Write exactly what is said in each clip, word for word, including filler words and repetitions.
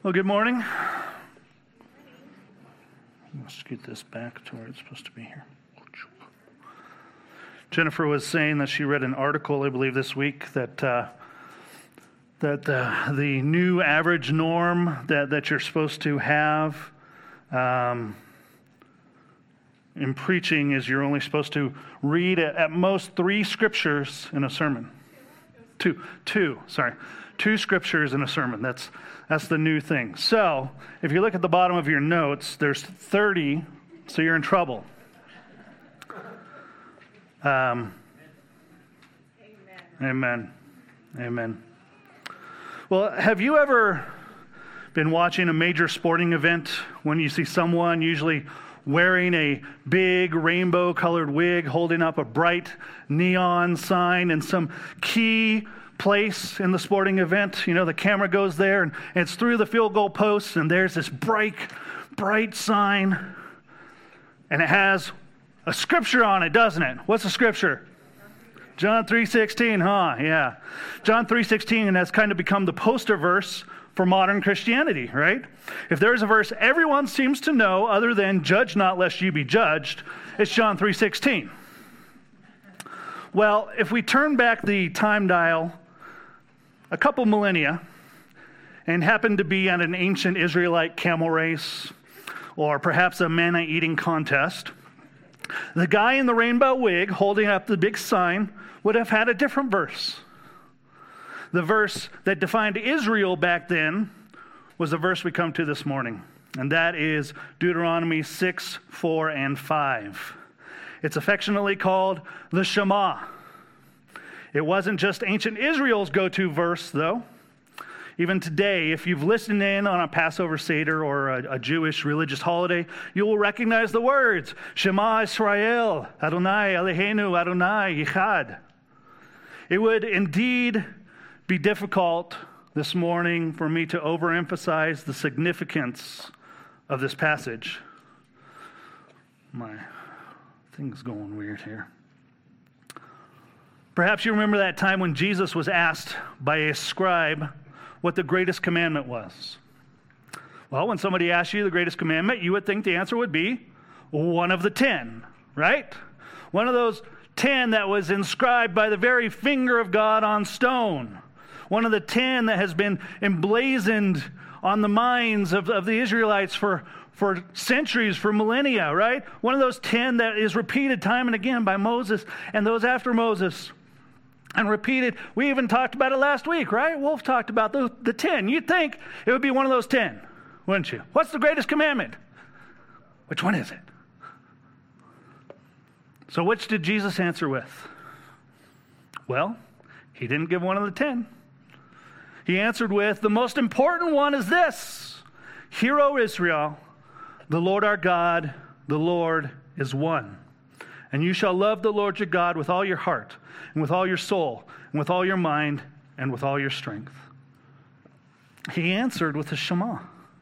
Well, good morning. Let's get this back to where it's supposed to be here. Jennifer was saying that she read an article, I believe, this week that uh, that uh, the new average norm that, that you're supposed to have um, in preaching is you're only supposed to read at, at most three scriptures in a sermon. Two, two, sorry. Two scriptures in a sermon. That's that's the new thing. So, if you look at the bottom of your notes, there's thirty, so you're in trouble. Um, amen. Amen. Amen. Well, have you ever been watching a major sporting event when you see someone usually wearing a big rainbow-colored wig, holding up a bright neon sign in some key place in the sporting event? You know, the camera goes there and, and it's through the field goal posts, and there's this bright, bright sign, and it has a scripture on it, doesn't it? What's the scripture? John three sixteen, huh? Yeah. John three sixteen, and that's kind of become the poster verse for modern Christianity, right? If there's a verse everyone seems to know other than judge not lest you be judged, it's John three sixteen. Well, if we turn back the time dial a couple millennia and happen to be at an ancient Israelite camel race or perhaps a manna-eating contest, the guy in the rainbow wig holding up the big sign would have had a different verse. The verse that defined Israel back then was the verse we come to this morning, and that is Deuteronomy six, four, and five. It's affectionately called the Shema. It wasn't just ancient Israel's go-to verse, though. Even today, if you've listened in on a Passover Seder or a, a Jewish religious holiday, you will recognize the words, Shema Israel, Adonai Eloheinu, Adonai Echad. It would indeed be difficult this morning for me to overemphasize the significance of this passage. My thing's going weird here. Perhaps you remember that time when Jesus was asked by a scribe what the greatest commandment was. Well, when somebody asks you the greatest commandment, you would think the answer would be one of the ten, right? One of those ten that was inscribed by the very finger of God on stone. One of the ten that has been emblazoned on the minds of, of the Israelites for, for centuries, for millennia, right? One of those ten that is repeated time and again by Moses and those after Moses. And repeated, we even talked about it last week, right? Wolf talked about the, the ten. You'd think it would be one of those ten, wouldn't you? What's the greatest commandment? Which one is it? So which did Jesus answer with? Well, he didn't give one of the ten. He answered with, the most important one is this. Hear, O Israel, the Lord our God, the Lord is one. And you shall love the Lord your God with all your heart, and with all your soul, and with all your mind, and with all your strength. He answered with the Shema.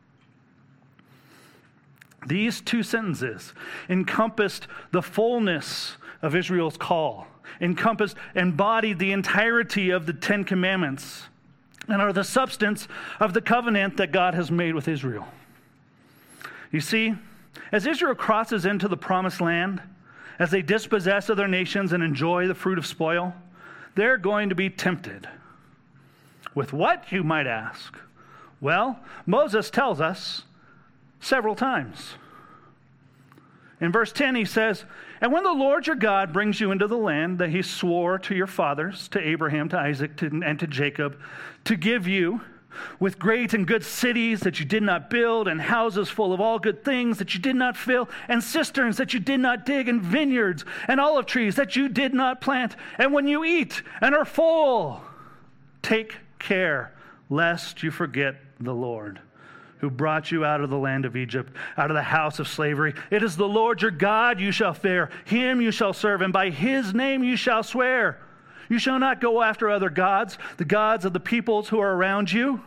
These two sentences encompassed the fullness of Israel's call, encompassed, embodied the entirety of the Ten Commandments, and are the substance of the covenant that God has made with Israel. You see, as Israel crosses into the promised land, as they dispossess other nations and enjoy the fruit of spoil, they're going to be tempted. With what, you might ask? Well, Moses tells us several times. In verse ten, he says, and when the Lord your God brings you into the land that he swore to your fathers, to Abraham, to Isaac, to, and to Jacob, to give you, with great and good cities that you did not build, and houses full of all good things that you did not fill, and cisterns that you did not dig, and vineyards and olive trees that you did not plant. And when you eat and are full, take care lest you forget the Lord, who brought you out of the land of Egypt, out of the house of slavery. It is the Lord your God you shall fear. Him you shall serve, and by his name you shall swear. You shall not go after other gods, the gods of the peoples who are around you.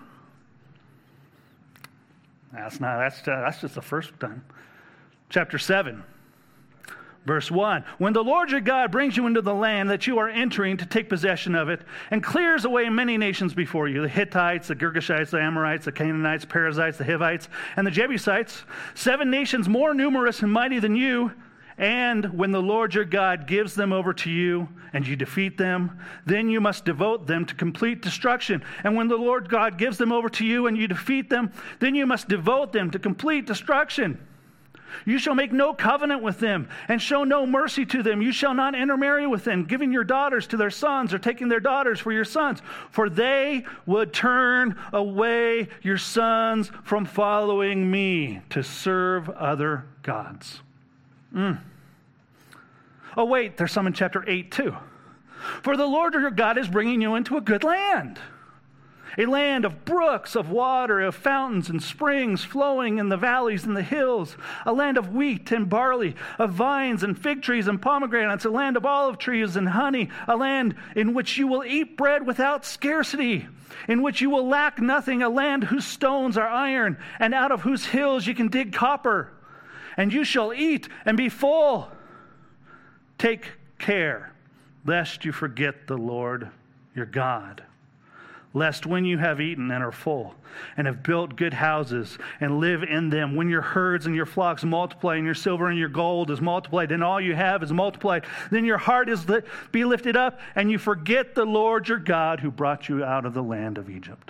That's not, that's, uh, that's just the first time. Chapter seven. Verse one, when the Lord your God brings you into the land that you are entering to take possession of it, and clears away many nations before you, the Hittites, the Girgashites, the Amorites, the Canaanites, Perizzites, the Hivites, and the Jebusites, seven nations more numerous and mighty than you, and when the Lord your God gives them over to you, and you defeat them, then you must devote them to complete destruction. And when the Lord God gives them over to you, and you defeat them, then you must devote them to complete destruction. You shall make no covenant with them, and show no mercy to them. You shall not intermarry with them, giving your daughters to their sons, or taking their daughters for your sons. For they would turn away your sons from following me to serve other gods. Mm. Oh, wait, there's some in chapter eight too. For the Lord your God is bringing you into a good land. A land of brooks of water, of fountains and springs flowing in the valleys and the hills. A land of wheat and barley, of vines and fig trees and pomegranates. A land of olive trees and honey. A land in which you will eat bread without scarcity. In which you will lack nothing. A land whose stones are iron, and out of whose hills you can dig copper. And you shall eat and be full. Take care, lest you forget the Lord your God. Lest when you have eaten and are full, and have built good houses, and live in them, when your herds and your flocks multiply, and your silver and your gold is multiplied, and all you have is multiplied, then your heart is li- be lifted up, and you forget the Lord your God who brought you out of the land of Egypt.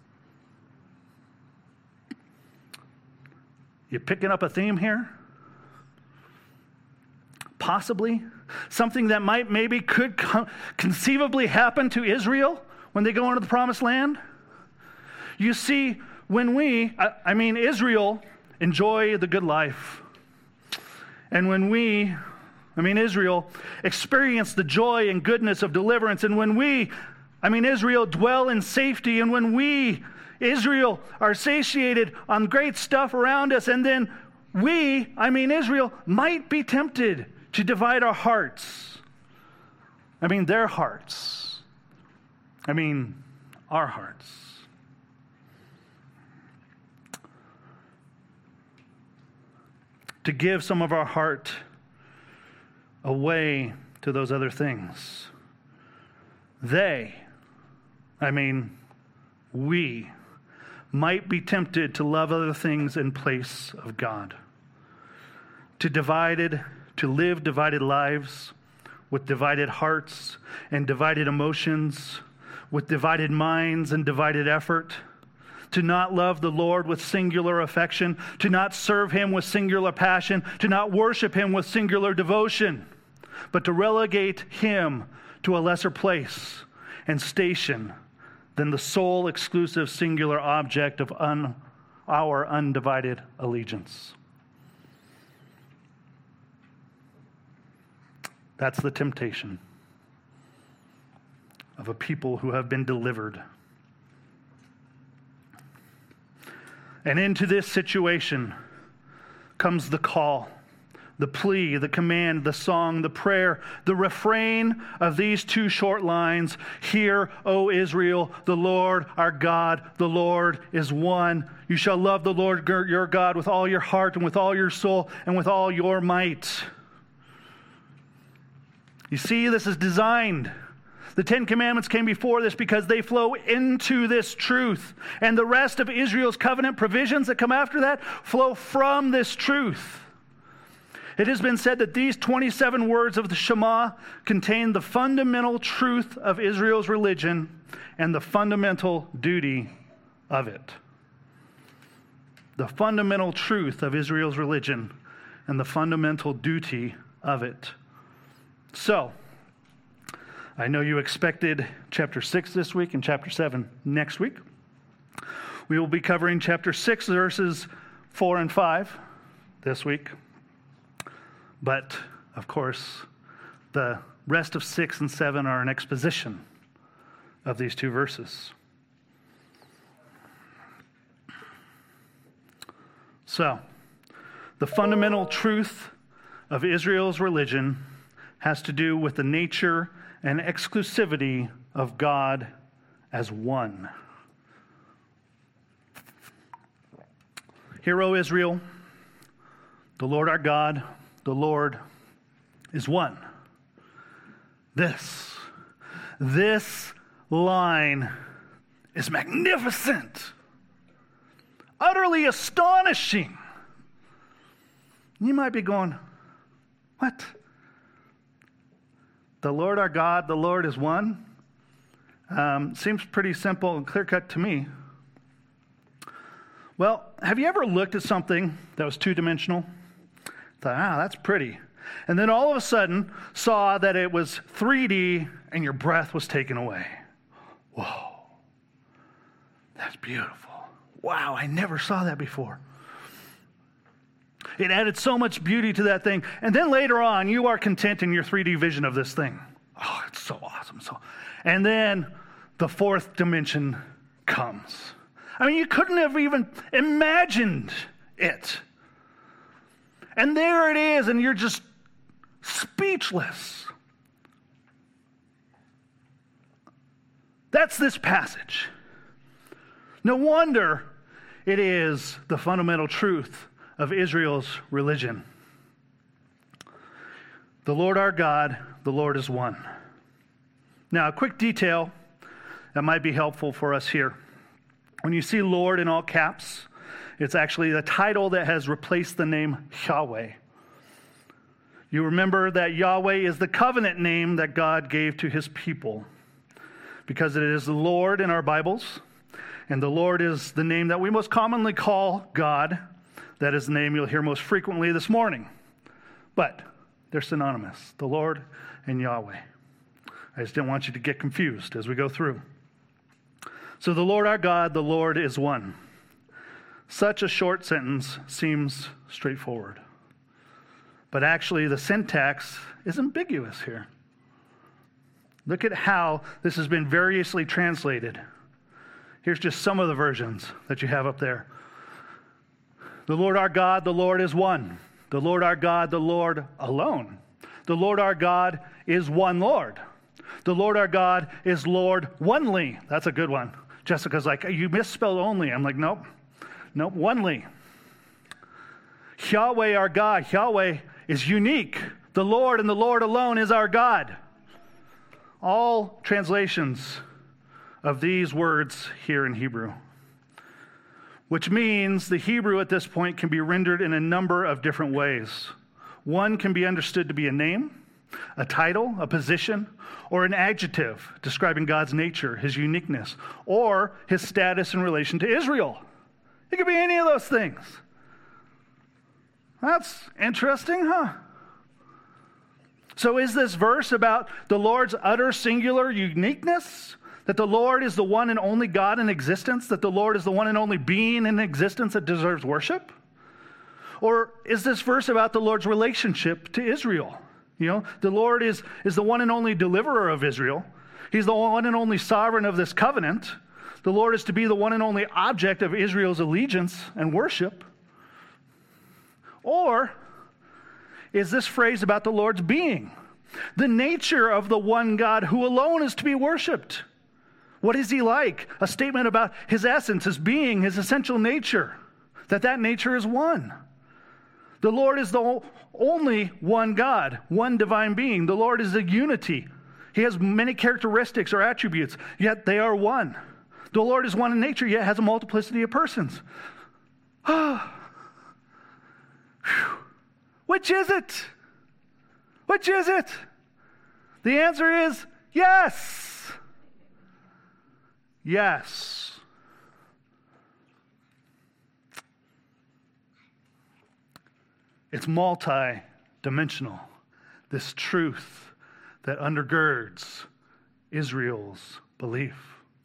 You picking up a theme here? Possibly. Something that might, maybe, could co- conceivably happen to Israel when they go into the promised land? You see, when we, I, I mean, Israel enjoy the good life. And when we, I mean, Israel experience the joy and goodness of deliverance. And when we, I mean, Israel dwell in safety. And when we, Israel, are satiated on great stuff around us. And then we, I mean, Israel, might be tempted to divide our hearts. I mean, their hearts. I mean, our hearts. To give some of our heart away to those other things. They, I mean, we, might be tempted to love other things in place of God. To divided, to live divided lives with divided hearts and divided emotions, with divided minds and divided effort, to not love the Lord with singular affection, to not serve him with singular passion, to not worship him with singular devotion, but to relegate him to a lesser place and station than the sole exclusive singular object of un, our undivided allegiance. That's the temptation of a people who have been delivered. And into this situation comes the call, the plea, the command, the song, the prayer, the refrain of these two short lines. Hear, O Israel, the Lord our God, the Lord is one. You shall love the Lord your God with all your heart and with all your soul and with all your might. You see, this is designed. The Ten Commandments came before this because they flow into this truth. And the rest of Israel's covenant provisions that come after that flow from this truth. It has been said that these twenty-seven words of the Shema contain the fundamental truth of Israel's religion and the fundamental duty of it. The fundamental truth of Israel's religion and the fundamental duty of it. So, I know you expected chapter six this week and chapter seven next week. We will be covering chapter six, verses four and five this week. But, of course, the rest of six and seven are an exposition of these two verses. So, the fundamental truth of Israel's religion has to do with the nature and exclusivity of God as one. Hear, O Israel, the Lord our God, the Lord is one. This, this line is magnificent, utterly astonishing. You might be going, what? The Lord our God, the Lord is one? Um, seems pretty simple and clear-cut to me. Well, have you ever looked at something that was two-dimensional? Thought, ah, that's pretty. And then all of a sudden saw that it was three D and your breath was taken away. Whoa, that's beautiful. Wow, I never saw that before. It added so much beauty to that thing. And then later on, you are content in your three D vision of this thing. Oh, it's so awesome. So, and then the fourth dimension comes. I mean, you couldn't have even imagined it. And there it is, and you're just speechless. That's this passage. No wonder it is the fundamental truth of Israel's religion. The Lord our God, the Lord is one. Now, a quick detail that might be helpful for us here. When you see Lord in all caps, it's actually the title that has replaced the name Yahweh. You remember that Yahweh is the covenant name that God gave to his people, because it is the Lord in our Bibles, and the Lord is the name that we most commonly call God. That is the name you'll hear most frequently this morning. But they're synonymous, the Lord and Yahweh. I just didn't want you to get confused as we go through. So the Lord our God, the Lord is one. Such a short sentence seems straightforward. But actually the syntax is ambiguous here. Look at how this has been variously translated. Here's just some of the versions that you have up there. The Lord our God, the Lord is one. The Lord our God, the Lord alone. The Lord our God is one Lord. The Lord our God is Lord onely. That's a good one. Jessica's like, you misspelled only. I'm like, nope. Nope, onely. Yahweh our God. Yahweh is unique. The Lord and the Lord alone is our God. All translations of these words here in Hebrew, which means the Hebrew at this point can be rendered in a number of different ways. One can be understood to be a name, a title, a position, or an adjective describing God's nature, his uniqueness, or his status in relation to Israel. It could be any of those things. That's interesting, huh? So is this verse about the Lord's utter singular uniqueness? That the Lord is the one and only God in existence? That the Lord is the one and only being in existence that deserves worship? Or is this verse about the Lord's relationship to Israel? You know, the Lord is, is the one and only deliverer of Israel. He's the one and only sovereign of this covenant. The Lord is to be the one and only object of Israel's allegiance and worship. Or is this phrase about the Lord's being, the nature of the one God who alone is to be worshiped? What is he like? A statement about his essence, his being, his essential nature, that that nature is one. The Lord is the only one God, one divine being. The Lord is a unity. He has many characteristics or attributes, yet they are one. The Lord is one in nature, yet has a multiplicity of persons. Ah. Which is it? Which is it? The answer is yes. Yes. It's multi-dimensional, this truth that undergirds Israel's belief.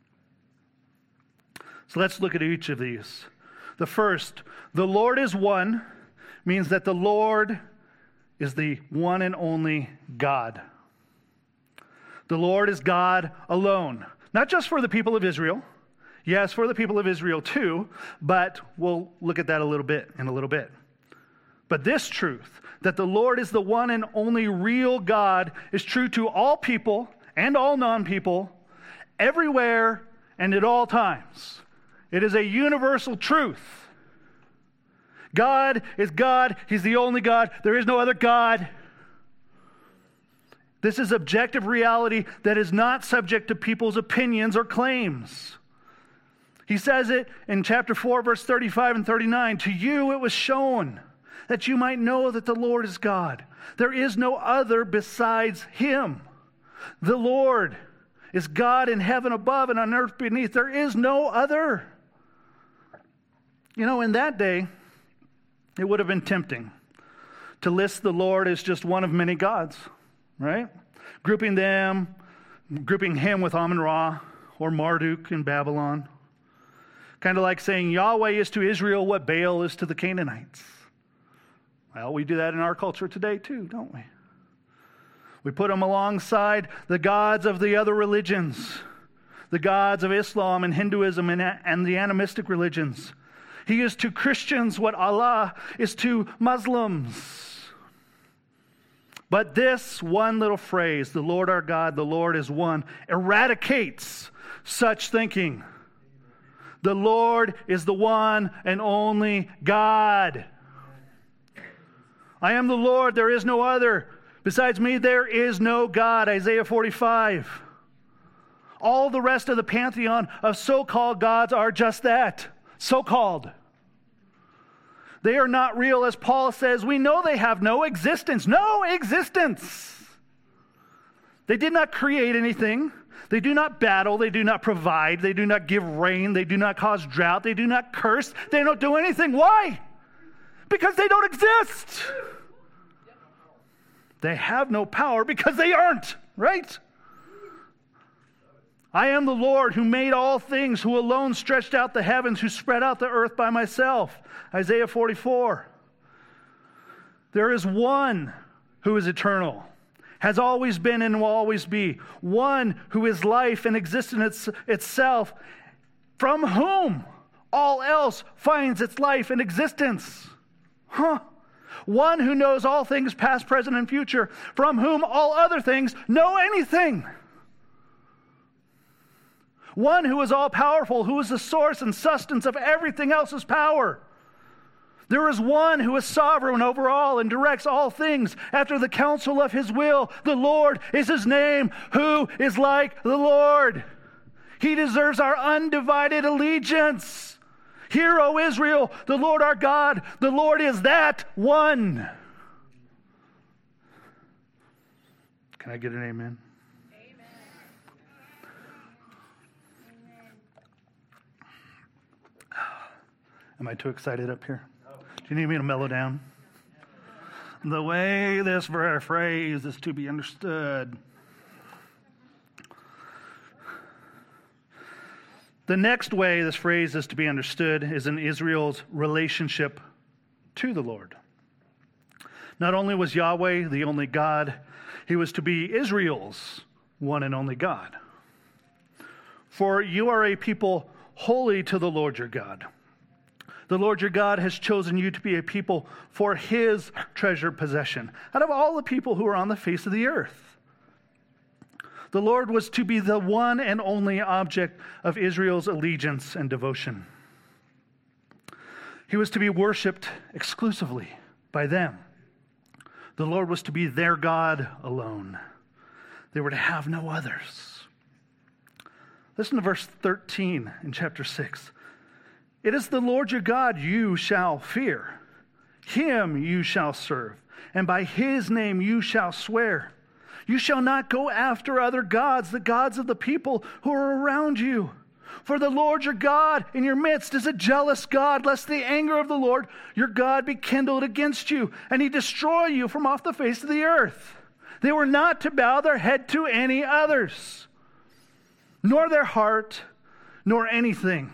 So let's look at each of these. The first, the Lord is one, means that the Lord is the one and only God. The Lord is God alone. Not just for the people of Israel. Yes, for the people of Israel too, but we'll look at that a little bit in a little bit. But this truth, that the Lord is the one and only real God, is true to all people and all non-people, everywhere and at all times. It is a universal truth. God is God. He's the only God. There is no other God. This is objective reality that is not subject to people's opinions or claims. He says it in chapter four, verse thirty-five and thirty-nine. To you it was shown that you might know that the Lord is God. There is no other besides him. The Lord is God in heaven above and on earth beneath. There is no other. You know, in that day, it would have been tempting to list the Lord as just one of many gods, right? Grouping them, grouping him with Amun-Ra or Marduk in Babylon. Kind of like saying Yahweh is to Israel what Baal is to the Canaanites. Well, we do that in our culture today too, don't we? We put them alongside the gods of the other religions, the gods of Islam and Hinduism and, and the animistic religions. He is to Christians what Allah is to Muslims. But this one little phrase, the Lord our God, the Lord is one, eradicates such thinking. The Lord is the one and only God. I am the Lord, there is no other. Besides me, there is no God. Isaiah forty-five. All the rest of the pantheon of so-called gods are just that. So-called. They are not real, as Paul says. We know they have no existence. No existence. They did not create anything. They do not battle. They do not provide. They do not give rain. They do not cause drought. They do not curse. They don't do anything. Why? Because they don't exist. They have no power because they aren't, right? I am the Lord who made all things, who alone stretched out the heavens, who spread out the earth by myself. Isaiah forty-four. There is one who is eternal, has always been and will always be. One who is life and existence itself, from whom all else finds its life and existence. Huh? One who knows all things past, present, and future, from whom all other things know anything. One who is all-powerful, who is the source and sustenance of everything else's power. There is one who is sovereign over all and directs all things after the counsel of his will. The Lord is his name. Who is like the Lord? He deserves our undivided allegiance. Hear, O Israel, the Lord our God, the Lord is that one. Can I get an amen? Amen. Am I too excited up here? Do you need me to mellow down? The way this phrase is to be understood. The next way this phrase is to be understood is in Israel's relationship to the Lord. Not only was Yahweh the only God, he was to be Israel's one and only God. For you are a people holy to the Lord your God. The Lord your God has chosen you to be a people for his treasured possession out of all the people who are on the face of the earth. The Lord was to be the one and only object of Israel's allegiance and devotion. He was to be worshiped exclusively by them. The Lord was to be their God alone. They were to have no others. Listen to verse thirteen in chapter six. It is the Lord your God you shall fear. Him you shall serve, and by his name you shall swear. You shall not go after other gods, the gods of the people who are around you. For the Lord your God in your midst is a jealous God, lest the anger of the Lord your God be kindled against you, and he destroy you from off the face of the earth. They were not to bow their head to any others, nor their heart, nor anything.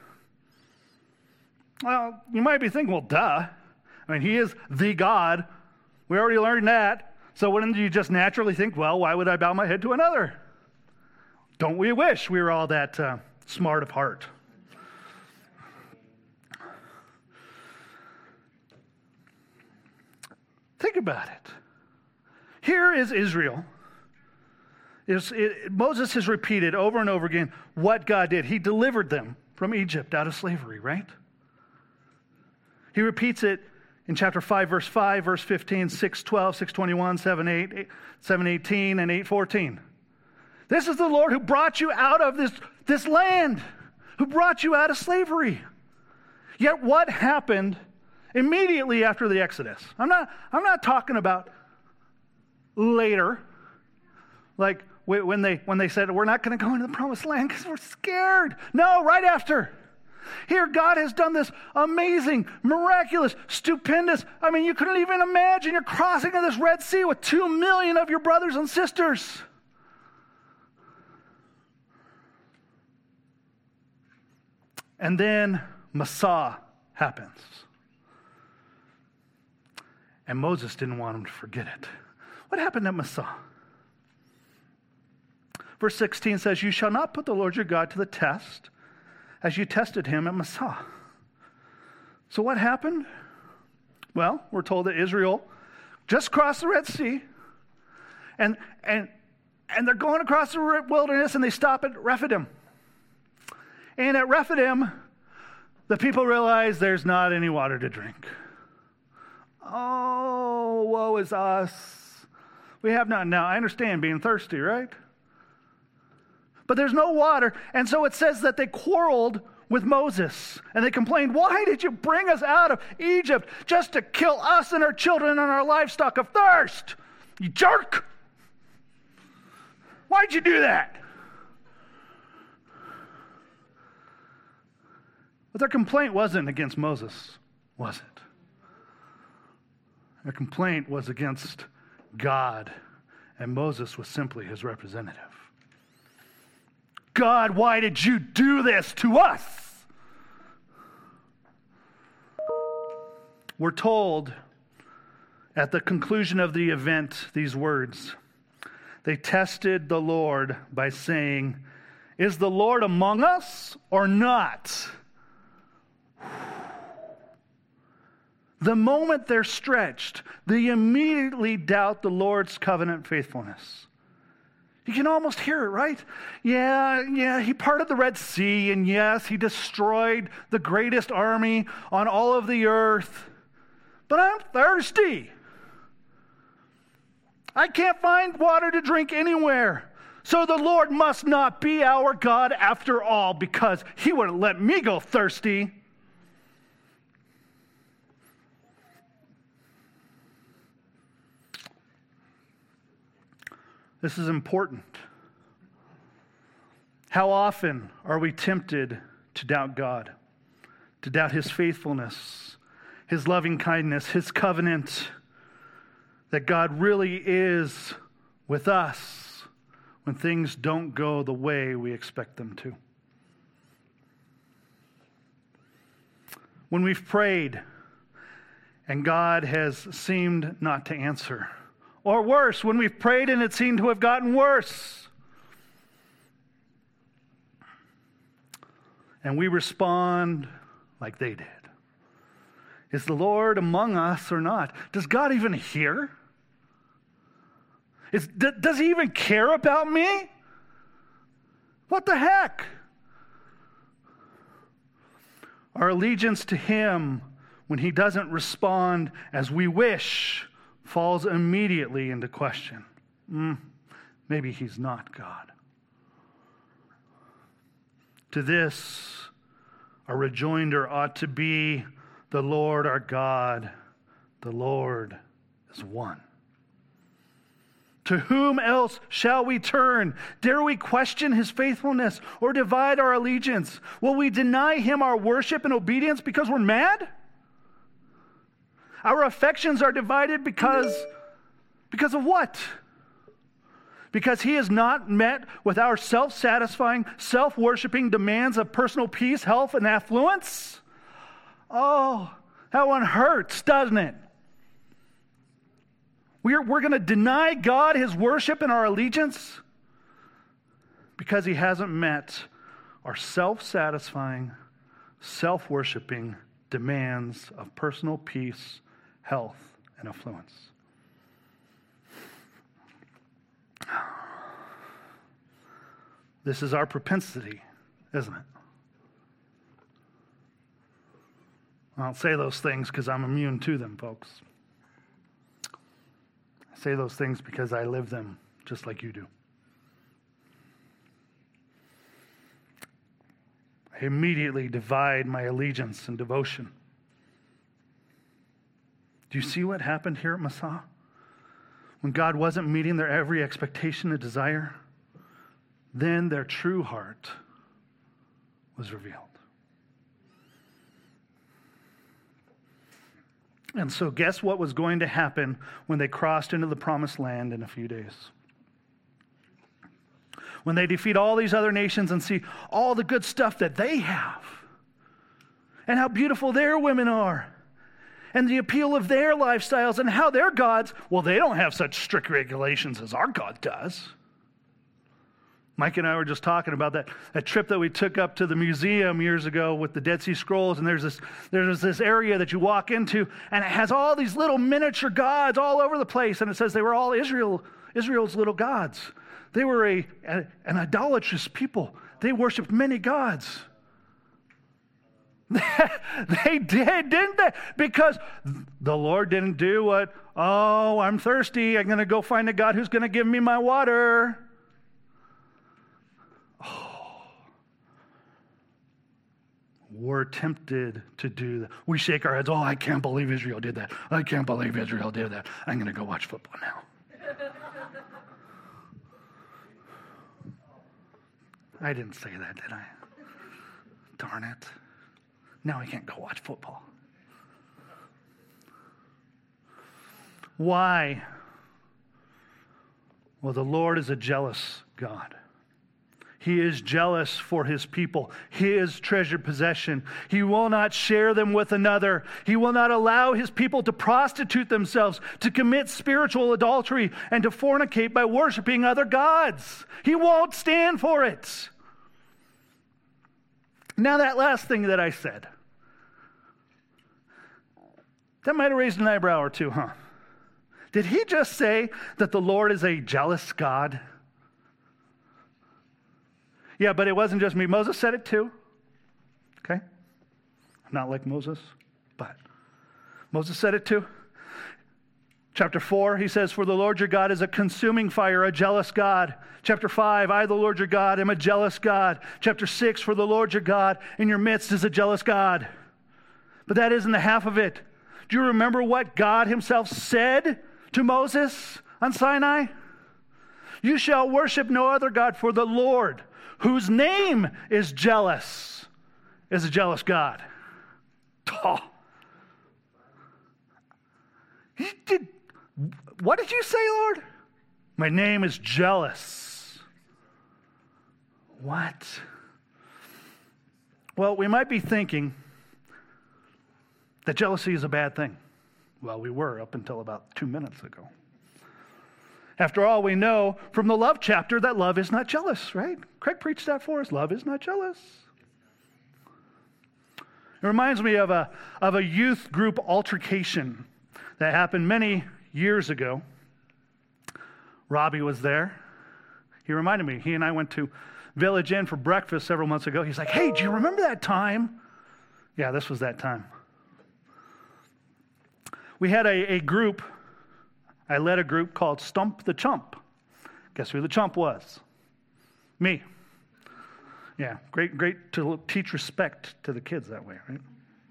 Well, you might be thinking, well, duh. I mean, he is the God. We already learned that. So wouldn't you just naturally think, well, why would I bow my head to another? Don't we wish we were all that uh, smart of heart? Think about it. Here is Israel. Is it, Moses has repeated over and over again what God did. He delivered them from Egypt out of slavery, right? He repeats it in chapter five, verse five, verse fifteen, six twelve, six twenty-one, seven eight, seven eighteen, and eight fourteen. This is the Lord who brought you out of this, this land, who brought you out of slavery. Yet what happened immediately after the Exodus? I'm not, I'm not talking about later, like when they, when they said, we're not going to go into the promised land because we're scared. No, right after. Here, God has done this amazing, miraculous, stupendous. I mean, you couldn't even imagine you're crossing in this Red Sea with two million of your brothers and sisters. And then Massah happens. And Moses didn't want him to forget it. What happened at Massah? Verse sixteen says, you shall not put the Lord your God to the test as you tested him at Massah. So what happened? Well, we're told that Israel just crossed the Red Sea, and, and, and they're going across the wilderness, and they stop at Rephidim. And at Rephidim, the people realize there's not any water to drink. Oh, woe is us. We have not. Now, I understand being thirsty, right? But there's no water. And so it says that they quarreled with Moses. And they complained, why did you bring us out of Egypt just to kill us and our children and our livestock of thirst? You jerk! Why'd you do that? But their complaint wasn't against Moses, was it? Their complaint was against God, and Moses was simply his representative. God, why did you do this to us? We're told at the conclusion of the event these words. They tested the Lord by saying, is the Lord among us or not? The moment they're stretched, they immediately doubt the Lord's covenant faithfulness. You can almost hear it, right? Yeah, yeah, he parted the Red Sea, and yes, he destroyed the greatest army on all of the earth. But I'm thirsty. I can't find water to drink anywhere. So the Lord must not be our God after all, because he wouldn't let me go thirsty. This is important. How often are we tempted to doubt God, to doubt his faithfulness, his loving kindness, his covenant, that God really is with us when things don't go the way we expect them to? When we've prayed and God has seemed not to answer. Or worse, when we've prayed and it seemed to have gotten worse. And we respond like they did. Is the Lord among us or not? Does God even hear? Is, d- does he even care about me? What the heck? Our allegiance to him, when he doesn't respond as we wish, falls immediately into question. Mm, maybe he's not God. To this, a rejoinder ought to be, the Lord our God, the Lord is one. To whom else shall we turn? Dare we question his faithfulness or divide our allegiance? Will we deny him our worship and obedience because we're mad? Our affections are divided because, because of what? Because he has not met with our self-satisfying, self-worshiping demands of personal peace, health, and affluence? Oh, that one hurts, doesn't it? We're, we're going to deny God his worship and our allegiance because he hasn't met our self-satisfying, self-worshiping demands of personal peace, health, and affluence. This is our propensity, isn't it? I don't say those things because I'm immune to them, folks. I say those things because I live them just like you do. I immediately divide my allegiance and devotion. Do you see what happened here at Massah? When God wasn't meeting their every expectation and desire, then their true heart was revealed. And so guess what was going to happen when they crossed into the promised land in a few days? When they defeat all these other nations and see all the good stuff that they have, and how beautiful their women are, and the appeal of their lifestyles, and how their gods, well, they don't have such strict regulations as our God does. Mike and I were just talking about that, that trip that we took up to the museum years ago with the Dead Sea Scrolls, and there's this, there's this area that you walk into, and it has all these little miniature gods all over the place, and it says they were all Israel, Israel's little gods. They were a, a an idolatrous people. They worshipped many gods. They did, didn't they? Because the Lord didn't do what, oh, I'm thirsty, I'm going to go find a God who's going to give me my water. Oh. We're tempted to do that. We shake our heads, oh, I can't believe Israel did that. I can't believe Israel did that. I'm going to go watch football now. I didn't say that, did I? Darn it. Now I can't go watch football. Why? Well, the Lord is a jealous God. He is jealous for his people, his treasured possession. He will not share them with another. He will not allow his people to prostitute themselves, to commit spiritual adultery, and to fornicate by worshiping other gods. He won't stand for it. Now, that last thing that I said, that might have raised an eyebrow or two, huh? Did he just say that the Lord is a jealous God? Yeah, but it wasn't just me. Moses said it too. Okay? I'm not like Moses, but Moses said it too. Chapter four, he says, for the Lord your God is a consuming fire, a jealous God. Chapter five, I, the Lord your God, am a jealous God. Chapter six, for the Lord your God in your midst is a jealous God. But that isn't the half of it. Do you remember what God himself said to Moses on Sinai? You shall worship no other God, for the Lord, whose name is jealous, is a jealous God. Oh. He did, what did you say, Lord? My name is jealous. What? Well, we might be thinking that jealousy is a bad thing. Well, we were up until about two minutes ago. After all, we know from the love chapter that love is not jealous, right? Craig preached that for us. Love is not jealous. It reminds me of a, of a youth group altercation that happened many years ago. Robbie was there. He reminded me. He and I went to Village Inn for breakfast several months ago. He's like, hey, do you remember that time? Yeah, this was that time. We had a, a group. I led a group called Stump the Chump. Guess who the chump was? Me. Yeah, great, great to teach respect to the kids that way, right?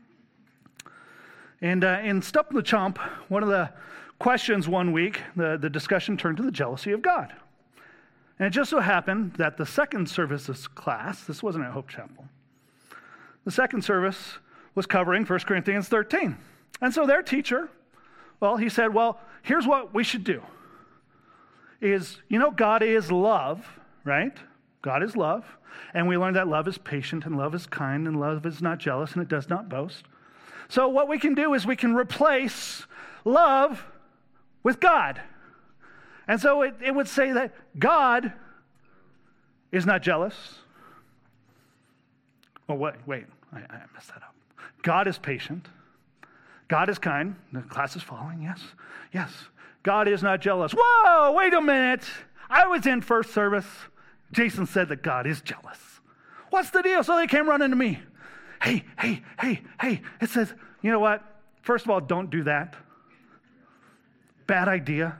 And uh, in Stump the Chump, one of the questions one week, the, the discussion turned to the jealousy of God. And it just so happened that the second services class, this wasn't at Hope Chapel, the second service was covering First Corinthians thirteen. And so their teacher, well, he said, well, here's what we should do. Is, you know, God is love, right? God is love. And we learned that love is patient and love is kind and love is not jealous and it does not boast. So what we can do is we can replace love with God. And so it, it would say that God is not jealous. Oh, wait, wait, I, I messed that up. God is patient. God is kind. The class is following, yes. Yes. God is not jealous. Whoa, wait a minute. I was in first service. Jason said that God is jealous. What's the deal? So they came running to me. hey, hey, hey, hey. It says, you know what? First of all, don't do that. Bad idea.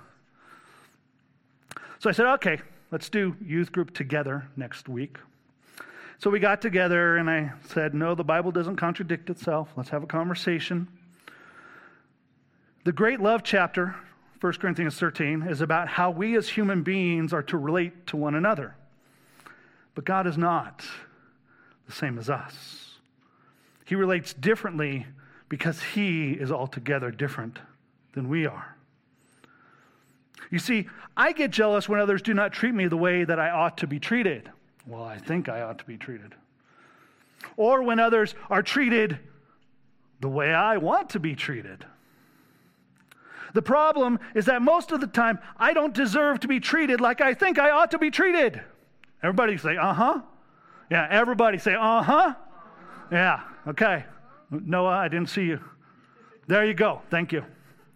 So I said, okay, let's do youth group together next week. So we got together and I said, no, the Bible doesn't contradict itself. Let's have a conversation. The great love chapter, First Corinthians thirteen, is about how we as human beings are to relate to one another. But God is not the same as us. He relates differently because he is altogether different than we are. You see, I get jealous when others do not treat me the way that I ought to be treated. Well, I think I ought to be treated. Or when others are treated the way I want to be treated. The problem is that most of the time, I don't deserve to be treated like I think I ought to be treated. Everybody say, uh-huh. Yeah, everybody say, uh-huh. Yeah, okay. Noah, I didn't see you. There you go. Thank you.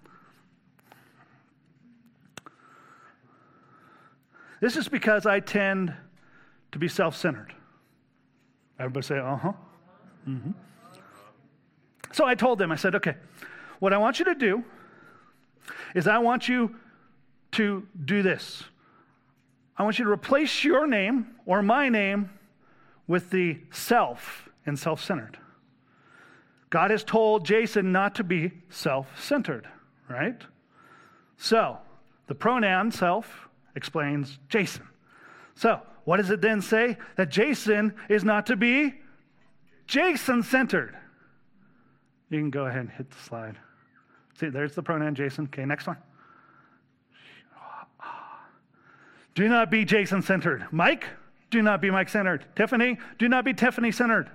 This is because I tend to be self-centered. Everybody say, uh-huh. Mm-hmm. So I told them, I said, okay, what I want you to do is I want you to do this. I want you to replace your name or my name with the self and self-centered. God has told Jason not to be self-centered, right? So the pronoun self explains Jason. So what does it then say? That Jason is not to be Jason-centered. You can go ahead and hit the slide. See, there's the pronoun Jason. Okay, next one. Do not be Jason-centered. Mike, do not be Mike-centered. Tiffany, do not be Tiffany-centered.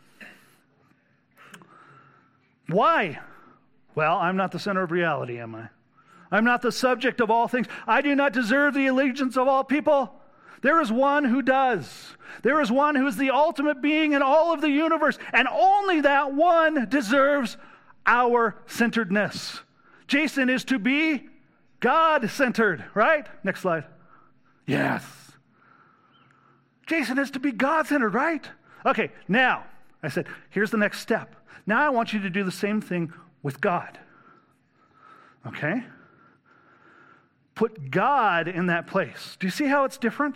Why? Well, I'm not the center of reality, am I? I'm not the subject of all things. I do not deserve the allegiance of all people. There is one who does. There is one who is the ultimate being in all of the universe, and only that one deserves our centeredness. Jason is to be God-centered, right? Next slide. Yes. Jason is to be God-centered, right? Okay, now, I said, here's the next step. Now I want you to do the same thing with God. Okay? Put God in that place. Do you see how it's different?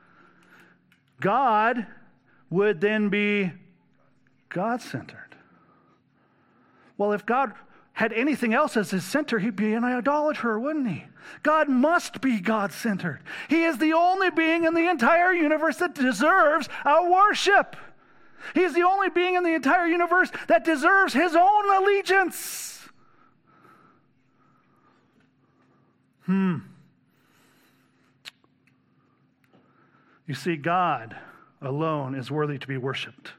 God would then be God-centered. Well, if God had anything else as his center, he'd be an idolater, wouldn't he? God must be God-centered. He is the only being in the entire universe that deserves our worship. He is the only being in the entire universe that deserves his own allegiance. Hmm. You see, God alone is worthy to be worshiped.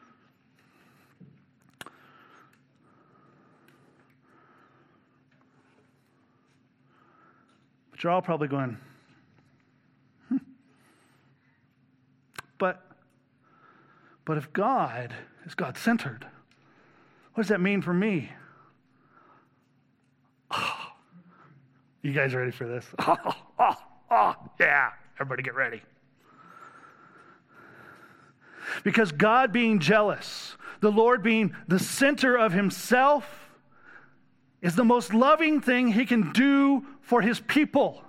But you're all probably going, hmm. But, but if God is God-centered, what does that mean for me? Oh, you guys ready for this? Oh, oh, oh, yeah. Everybody get ready. Because God being jealous, the Lord being the center of himself, is the most loving thing he can do for his people.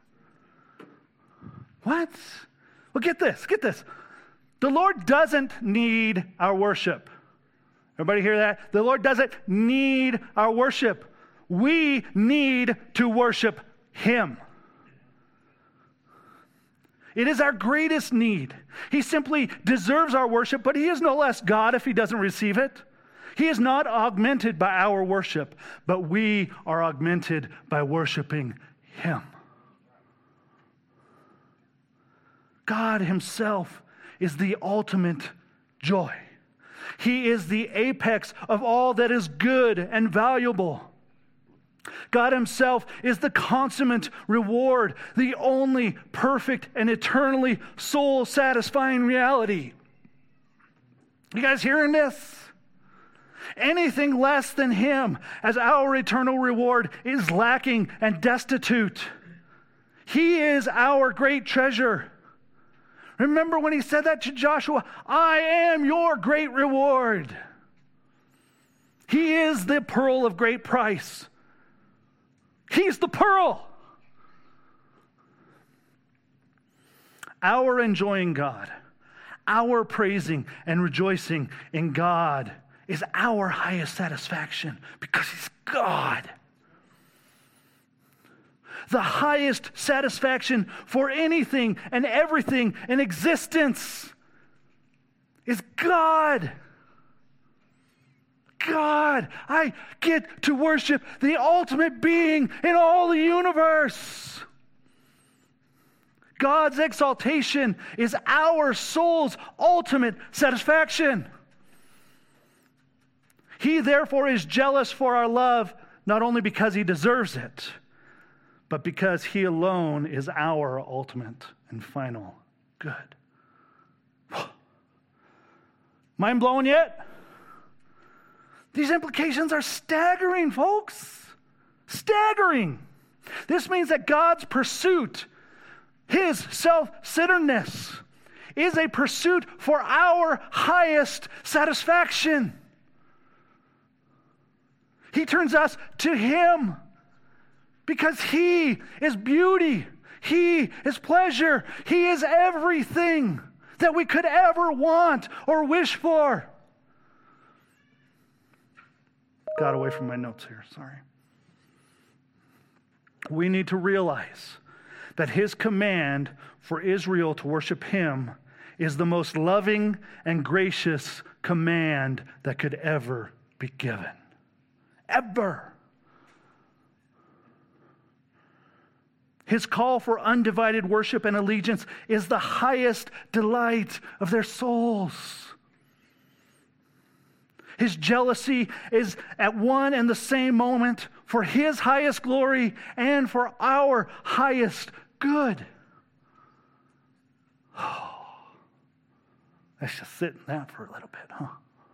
What? Well, get this, get this. The Lord doesn't need our worship. Everybody hear that? The Lord doesn't need our worship. We need to worship him. It is our greatest need. He simply deserves our worship, but he is no less God if he doesn't receive it. He is not augmented by our worship, but we are augmented by worshiping him. God himself is the ultimate joy. He is the apex of all that is good and valuable. God himself is the consummate reward, the only perfect and eternally soul-satisfying reality. You guys hearing this? Anything less than him as our eternal reward is lacking and destitute. He is our great treasure. Remember when he said that to Joshua, I am your great reward. He is the pearl of great price. He's the pearl. Our enjoying God, our praising and rejoicing in God is our highest satisfaction because he's God. The highest satisfaction for anything and everything in existence is God. God. I get to worship the ultimate being in all the universe. God's exaltation is our soul's ultimate satisfaction. He therefore is jealous for our love, not only because he deserves it, but because he alone is our ultimate and final good. Mind blown yet? These implications are staggering, folks. Staggering. This means that God's pursuit, his self-centeredness, is a pursuit for our highest satisfaction. He turns us to him because he is beauty. He is pleasure. He is everything that we could ever want or wish for. Got away from my notes here, sorry. We need to realize that his command for Israel to worship him is the most loving and gracious command that could ever be given. Ever. His call for undivided worship and allegiance is the highest delight of their souls. His jealousy is at one and the same moment for his highest glory and for our highest good. Oh, let's just sit in that for a little bit, huh?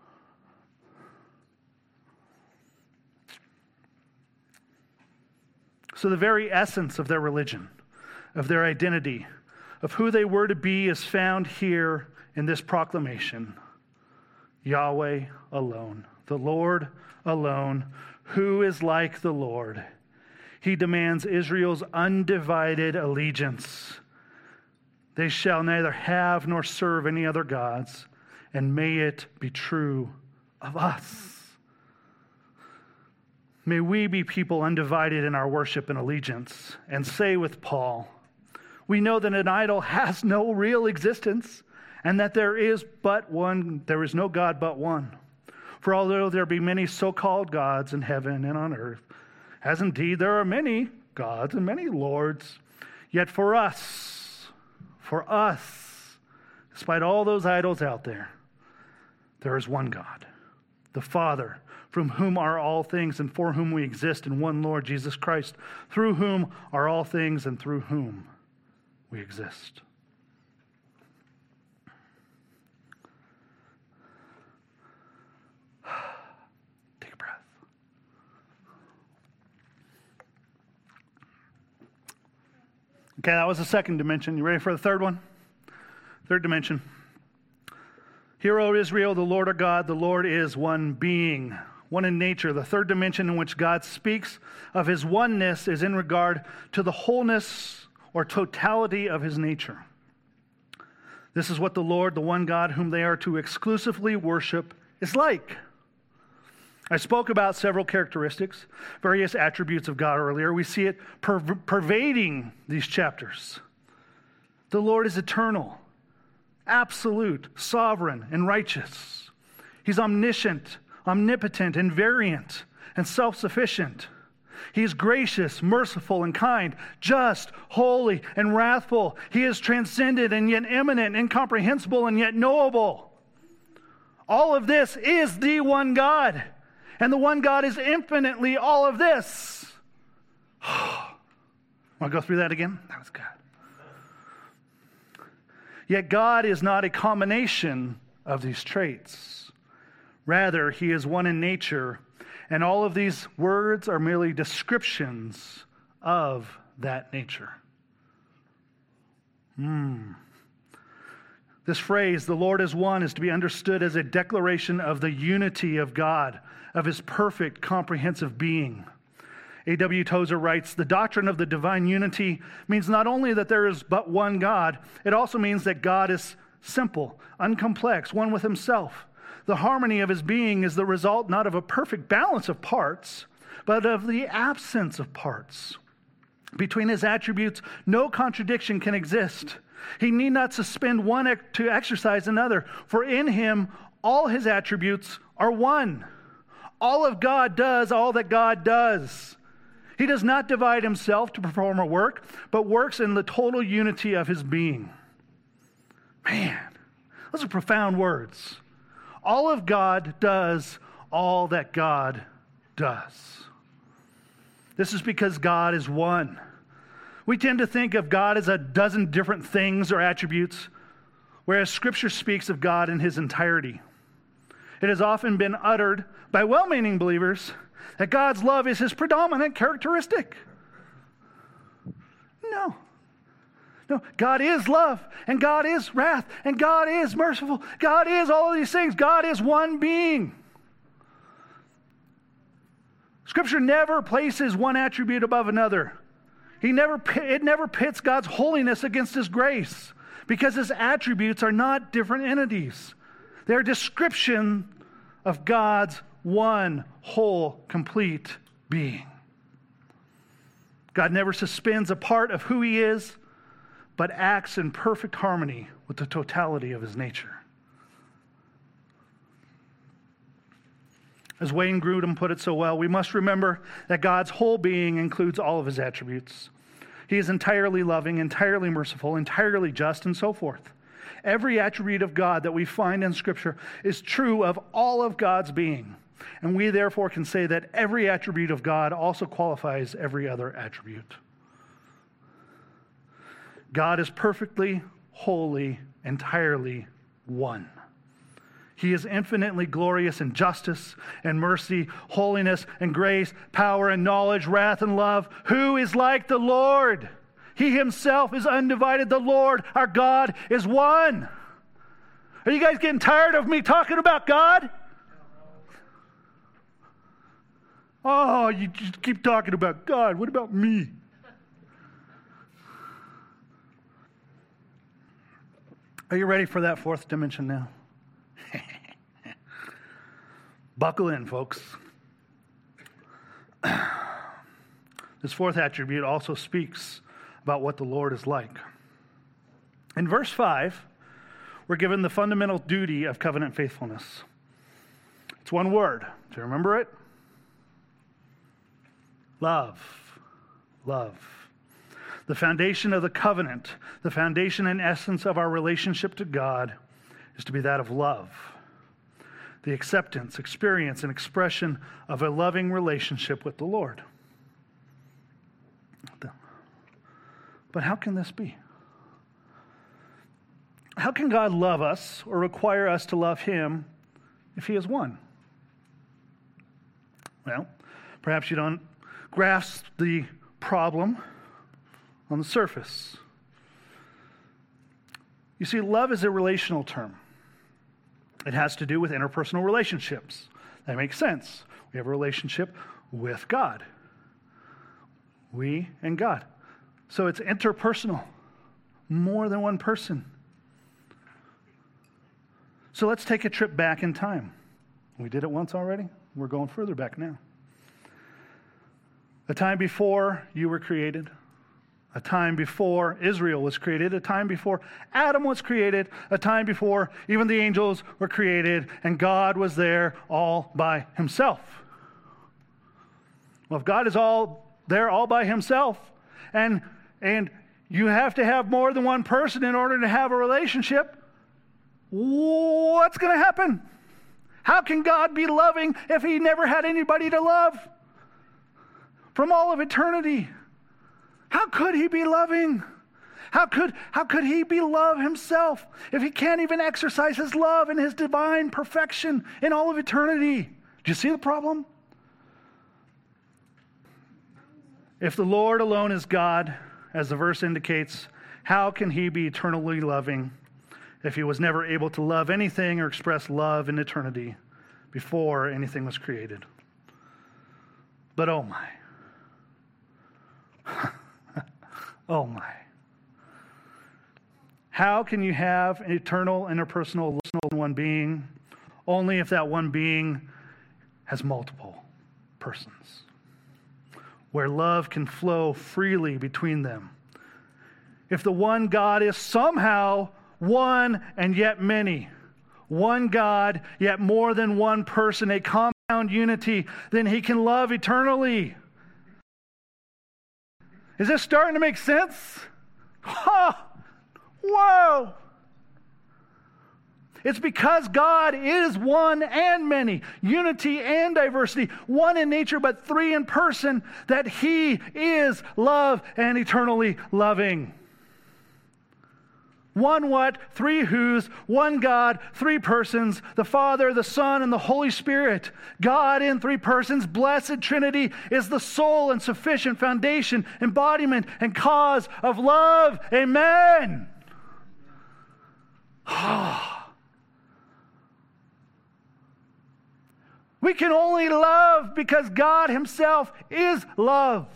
So the very essence of their religion, of their identity, of who they were to be is found here in this proclamation. Yahweh alone, the Lord alone, who is like the Lord. He demands Israel's undivided allegiance. They shall neither have nor serve any other gods, and may it be true of us. May we be people undivided in our worship and allegiance, and say with Paul, we know that an idol has no real existence, and that there is but one, there is no God but one. For although there be many so-called gods in heaven and on earth, as indeed there are many gods and many lords, yet for us, for us, despite all those idols out there, there is one God, the Father, from whom are all things and for whom we exist, and one Lord, Jesus Christ, through whom are all things and through whom we exist. Take a breath. Okay, that was the second dimension. You ready for the third one? Third dimension. Hear, O Israel, the Lord our God, the Lord is one being, one in nature. The third dimension in which God speaks of his oneness is in regard to the wholeness or totality of his nature. This is what the Lord, the one God whom they are to exclusively worship, is like. I spoke about several characteristics, various attributes of God earlier. We see it per- pervading these chapters. The Lord is eternal, absolute, sovereign, and righteous. He's omniscient, omnipotent, invariant, and self-sufficient. He is gracious, merciful, and kind, just, holy, and wrathful. He is transcendent and yet immanent, incomprehensible and yet knowable. All of this is the one God, and the one God is infinitely all of this. Want to go through that again? That was good. Yet God is not a combination of these traits. Rather, he is one in nature, and all of these words are merely descriptions of that nature. Hmm. This phrase, the Lord is one, is to be understood as a declaration of the unity of God, of his perfect, comprehensive being. A W Tozer writes, the doctrine of the divine unity means not only that there is but one God, it also means that God is simple, uncomplex, one with himself. The harmony of his being is the result not of a perfect balance of parts, but of the absence of parts. Between his attributes, no contradiction can exist. He need not suspend one to exercise another, for in him all his attributes are one. All of God does all that God does. He does not divide himself to perform a work, but works in the total unity of his being. Man, those are profound words. All of God does all that God does. This is because God is one. We tend to think of God as a dozen different things or attributes, whereas Scripture speaks of God in his entirety. It has often been uttered by well-meaning believers that God's love is his predominant characteristic. No. No, God is love, and God is wrath, and God is merciful. God is all of these things. God is one being. Scripture never places one attribute above another. He never, it never pits God's holiness against his grace, because his attributes are not different entities. They're a description of God's one whole, complete being. God never suspends a part of who he is, but acts in perfect harmony with the totality of his nature. As Wayne Grudem put it so well, we must remember that God's whole being includes all of his attributes. He is entirely loving, entirely merciful, entirely just, and so forth. Every attribute of God that we find in Scripture is true of all of God's being. And we therefore can say that every attribute of God also qualifies every other attribute. God is perfectly, wholly, entirely one. He is infinitely glorious in justice and mercy, holiness and grace, power and knowledge, wrath and love. Who is like the Lord? He himself is undivided. The Lord, our God, is one. Are you guys getting tired of me talking about God? Oh, you just keep talking about God. What about me? Are you ready for that fourth dimension now? Buckle in, folks. This fourth attribute also speaks about what the Lord is like. In verse five, we're given the fundamental duty of covenant faithfulness. It's one word. Do you remember it? Love. Love. The foundation of the covenant, the foundation and essence of our relationship to God, is to be that of love. The acceptance, experience, and expression of a loving relationship with the Lord. But how can this be? How can God love us or require us to love him if he is one? Well, perhaps you don't grasp the problem on the surface. You see, love is a relational term. It has to do with interpersonal relationships. That makes sense. We have a relationship with God. We and God. So it's interpersonal. More than one person. So let's take a trip back in time. We did it once already. We're going further back now. A time before you were created. A time before Israel was created, a time before Adam was created, a time before even the angels were created, and God was there all by himself. Well, if God is all there all by himself, and, and you have to have more than one person in order to have a relationship, what's going to happen? How can God be loving if he never had anybody to love? From all of eternity. How could he be loving? How could, how could he be love himself if he can't even exercise his love and his divine perfection in all of eternity? Do you see the problem? If the Lord alone is God, as the verse indicates, how can he be eternally loving if he was never able to love anything or express love in eternity before anything was created. But oh my. Oh my. How can you have an eternal, interpersonal, one being only if that one being has multiple persons, where love can flow freely between them? If the one God is somehow one and yet many, one God, yet more than one person, a compound unity, then he can love eternally. Is this starting to make sense? Ha! Whoa! It's because God is one and many, unity and diversity, one in nature but three in person, that he is love and eternally loving. One what? Three who's, one God, three persons, the Father, the Son, and the Holy Spirit. God in three persons, blessed Trinity, is the sole and sufficient foundation, embodiment, and cause of love. Amen. We can only love because God himself is love.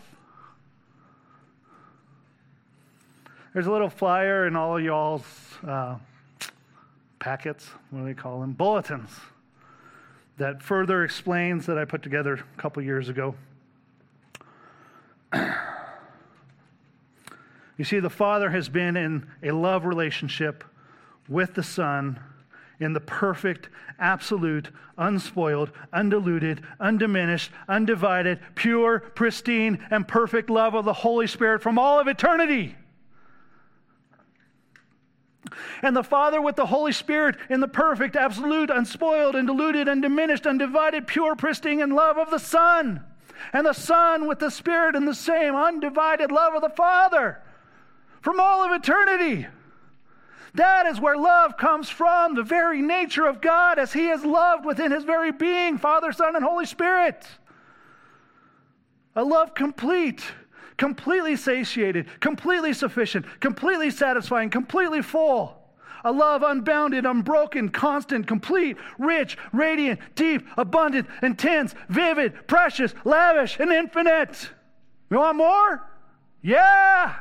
There's a little flyer in all of y'all's uh, packets, what do they call them? Bulletins, that further explains that I put together a couple years ago. You see, the Father has been in a love relationship with the Son in the perfect, absolute, unspoiled, undiluted, undiminished, undivided, pure, pristine, and perfect love of the Holy Spirit from all of eternity. And the Father with the Holy Spirit in the perfect, absolute, unspoiled, undiluted, undiminished, undivided, pure, pristine, and love of the Son. And the Son with the Spirit in the same undivided love of the Father from all of eternity. That is where love comes from, the very nature of God as he is loved within his very being, Father, Son, and Holy Spirit. A love complete, completely satiated, completely sufficient, completely satisfying, completely full. A love unbounded, unbroken, constant, complete, rich, radiant, deep, abundant, intense, vivid, precious, lavish, and infinite. You want more? Yeah!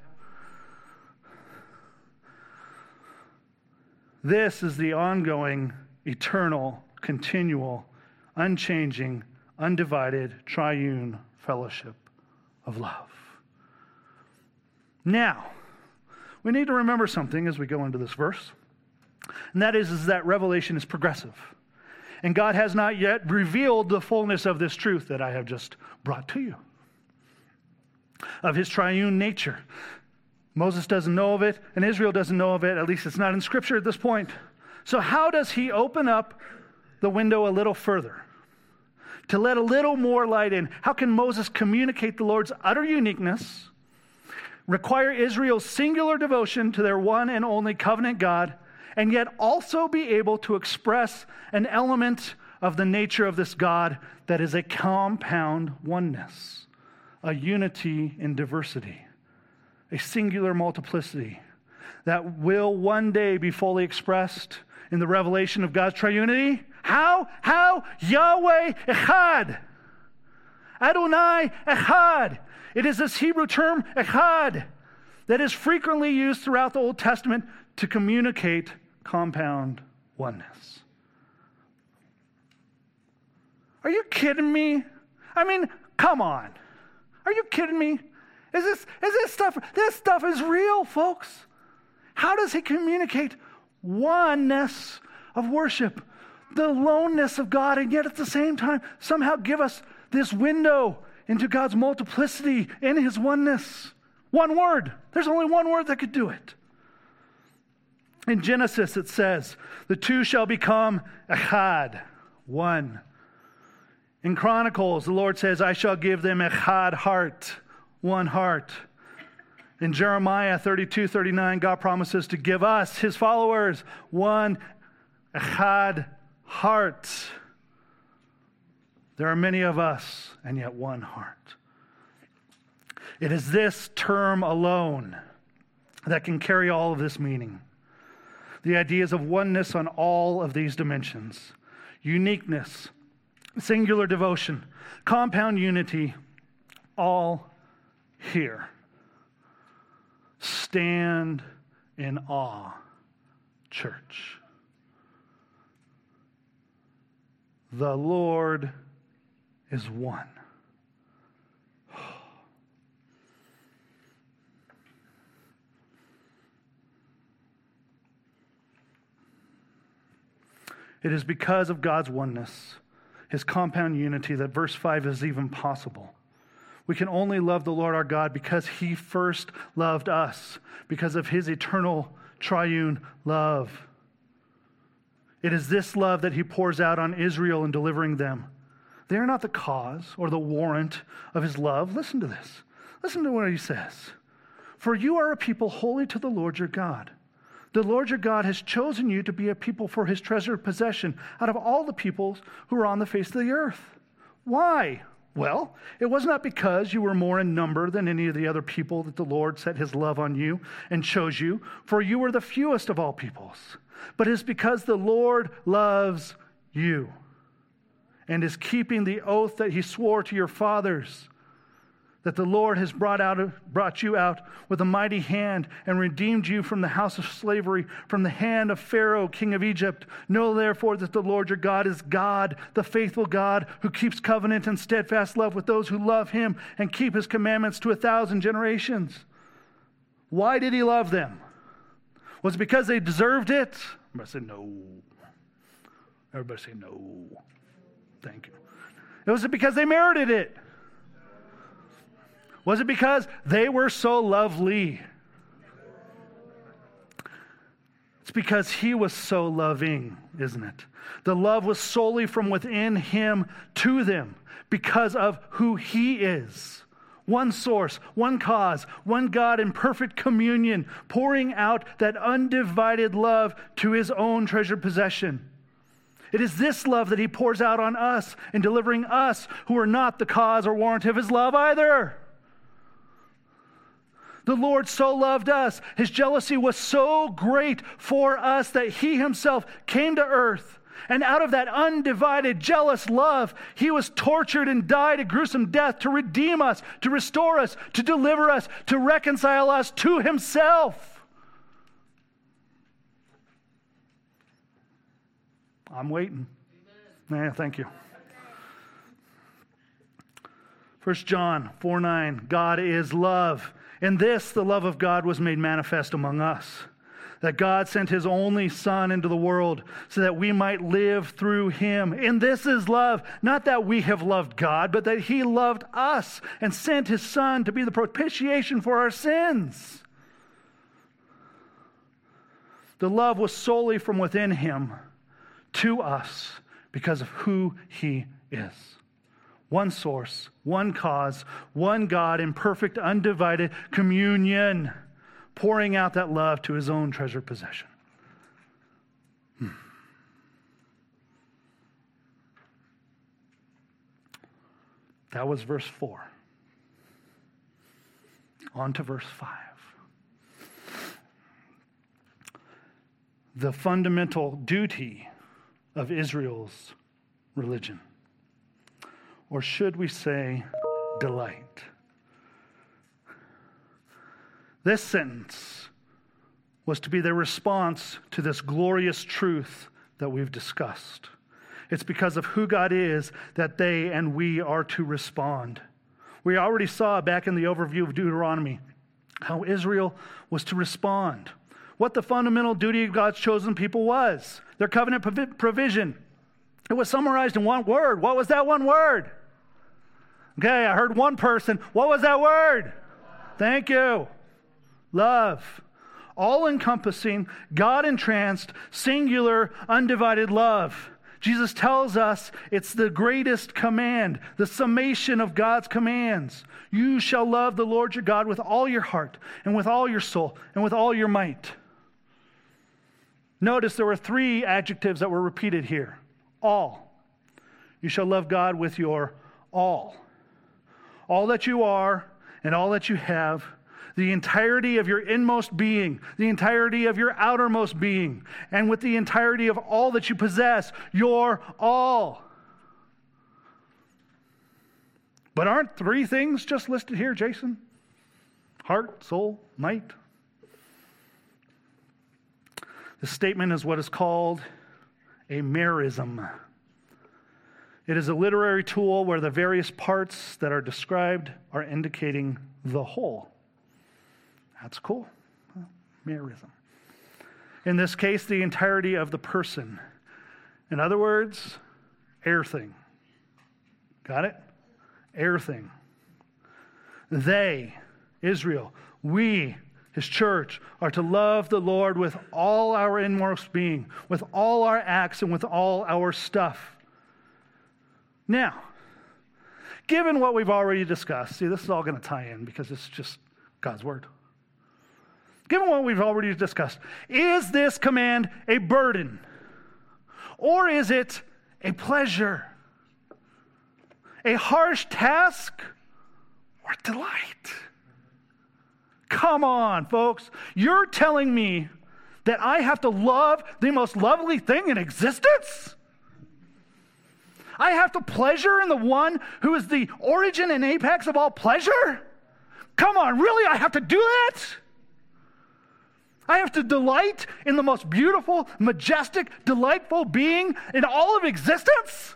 This is the ongoing, eternal, continual, unchanging, undivided, triune fellowship of love. Now, we need to remember something as we go into this verse, and that is, is that revelation is progressive. And God has not yet revealed the fullness of this truth that I have just brought to you, of his triune nature. Moses doesn't know of it, and Israel doesn't know of it. At least it's not in Scripture at this point. So how does he open up the window a little further to let a little more light in? How can Moses communicate the Lord's utter uniqueness, require Israel's singular devotion to their one and only covenant God, and yet also be able to express an element of the nature of this God that is a compound oneness, a unity in diversity, a singular multiplicity that will one day be fully expressed in the revelation of God's triunity? How? How? Yahweh Echad. Adonai Echad. It is this Hebrew term, Echad, that is frequently used throughout the Old Testament to communicate compound oneness. Are you kidding me? I mean, come on. Are you kidding me? Is this, is this stuff, this stuff is real, folks. How does he communicate oneness of worship, the aloneness of God, and yet at the same time somehow give us this window into God's multiplicity in his oneness? One word. There's only one word that could do it. In Genesis it says, the two shall become echad, one. In Chronicles the Lord says, I shall give them echad heart, one heart. In Jeremiah thirty-two thirty-nine, God promises to give us, his followers, one echad heart. There are many of us, and yet one heart. It is this term alone that can carry all of this meaning. the ideas of oneness on all of these dimensions. Uniqueness, singular devotion, compound unity, all here. Stand in awe, church. The Lord is one. It is because of God's oneness, his compound unity, that verse five is even possible. We can only love the Lord our God because he first loved us, because of his eternal triune love. It is this love that he pours out on Israel in delivering them. They are not the cause or the warrant of his love. Listen to this. Listen to what he says. For you are a people holy to the Lord your God. The Lord your God has chosen you to be a people for his treasured possession out of all the peoples who are on the face of the earth. Why? Well, it was not because you were more in number than any of the other people that the Lord set his love on you and chose you, for you were the fewest of all peoples. But it's because the Lord loves you and is keeping the oath that he swore to your fathers, that the Lord has brought out, brought you out with a mighty hand and redeemed you from the house of slavery, from the hand of Pharaoh, king of Egypt. Know therefore that the Lord your God is God, the faithful God, who keeps covenant and steadfast love with those who love him and keep his commandments to a thousand generations. Why did he love them? Was it because they deserved it? Everybody say no. Everybody say no. Thank you. Was it because they merited it? Was it because they were so lovely? It's because he was so loving, isn't it? The love was solely from within him to them because of who he is. One source, one cause, one God in perfect communion, pouring out that undivided love to his own treasured possession. It is this love that he pours out on us in delivering us who are not the cause or warrant of his love either. The Lord so loved us. His jealousy was so great for us that he himself came to earth. And out of that undivided, jealous love, he was tortured and died a gruesome death to redeem us, to restore us, to deliver us, to reconcile us to himself. I'm waiting. Yeah, thank you. First John four nine, God is love. In this, the love of God was made manifest among us, that God sent his only Son into the world so that we might live through him. And this is love, not that we have loved God, but that he loved us and sent his Son to be the propitiation for our sins. The love was solely from within him to us because of who he is. One source, one cause, one God in perfect, undivided communion, pouring out that love to his own treasured possession. Hmm. That was verse four. On to verse five. The fundamental duty of Israel's religion. Or should we say, delight? This sentence was to be their response to this glorious truth that we've discussed. It's because of who God is that they and we are to respond. We already saw back in the overview of Deuteronomy how Israel was to respond. What the fundamental duty of God's chosen people was. Their covenant provision. It was summarized in one word. What was that one word? Okay, I heard one person. What was that word? Thank you. Love. All-encompassing, God-entranced, singular, undivided love. Jesus tells us it's the greatest command, the summation of God's commands. You shall love the Lord your God with all your heart and with all your soul and with all your might. Notice there were three adjectives that were repeated here. All. You shall love God with your all. All that you are and all that you have. the entirety of your inmost being, the entirety of your outermost being, and with the entirety of all that you possess, your all. But aren't three things just listed here, Jason? Heart, soul, might. The statement is what is called a merism. It is a literary tool where the various parts that are described are indicating the whole. That's cool. Merism. In this case, the entirety of the person. In other words, everything. Got it? Everything. They, Israel, we, His church, are to love the Lord with all our inmost being, with all our acts, and with all our stuff. Now, given what we've already discussed, see, this is all going to tie in because it's just God's word. Given what we've already discussed, is this command a burden? Or is it a pleasure? A harsh task or delight? Come on, folks. You're telling me that I have to love the most lovely thing in existence? I have to pleasure in the one who is the origin and apex of all pleasure? Come on, really? I have to do that? I have to delight in the most beautiful, majestic, delightful being in all of existence?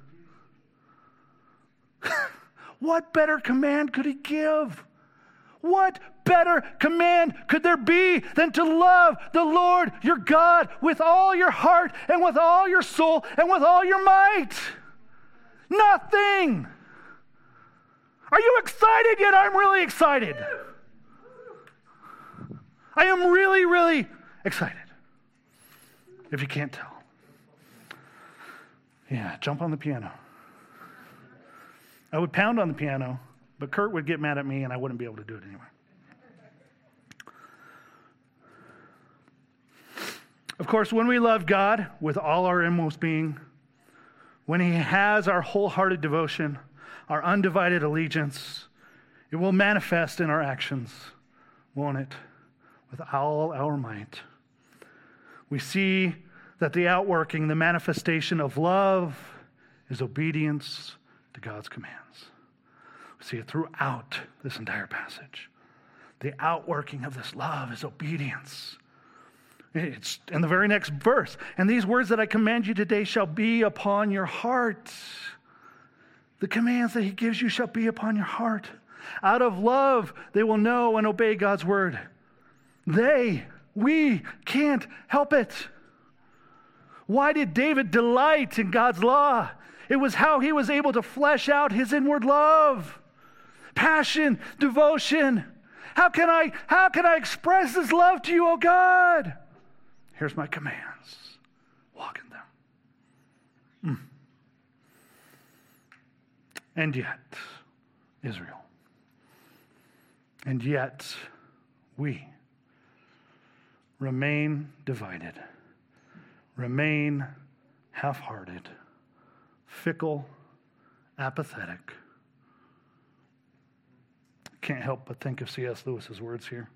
What better command could he give? What better command could there be than to love the Lord your God with all your heart and with all your soul and with all your might? Nothing. Are you excited yet? I'm really excited. I am really, really excited. If you can't tell. Yeah, jump on the piano. I would pound on the piano, but Kurt would get mad at me and I wouldn't be able to do it anyway. Of course, when we love God with all our inmost being, when He has our wholehearted devotion, our undivided allegiance, it will manifest in our actions, won't it? With all our might. We see that the outworking, the manifestation of love is obedience to God's commands. We see it throughout this entire passage. The outworking of this love is obedience. It's in the very next verse. And these words that I command you today shall be upon your heart. The commands that He gives you shall be upon your heart. Out of love, they will know and obey God's word. They, we can't help it. Why did David delight in God's law? It was how he was able to flesh out his inward love, passion, devotion. How can I, how can I express this love to you, O God? Here's my commands. Walk in them. Mm. And yet, Israel, and yet we remain divided, remain half-hearted, fickle, apathetic. Can't help but think of C S Lewis's words here.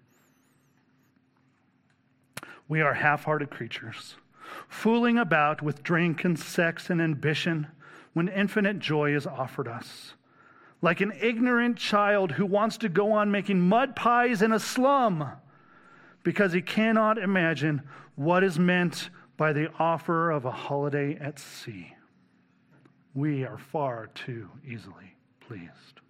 We are half-hearted creatures, fooling about with drink and sex and ambition when infinite joy is offered us. Like an ignorant child who wants to go on making mud pies in a slum because he cannot imagine what is meant by the offer of a holiday at sea. We are far too easily pleased.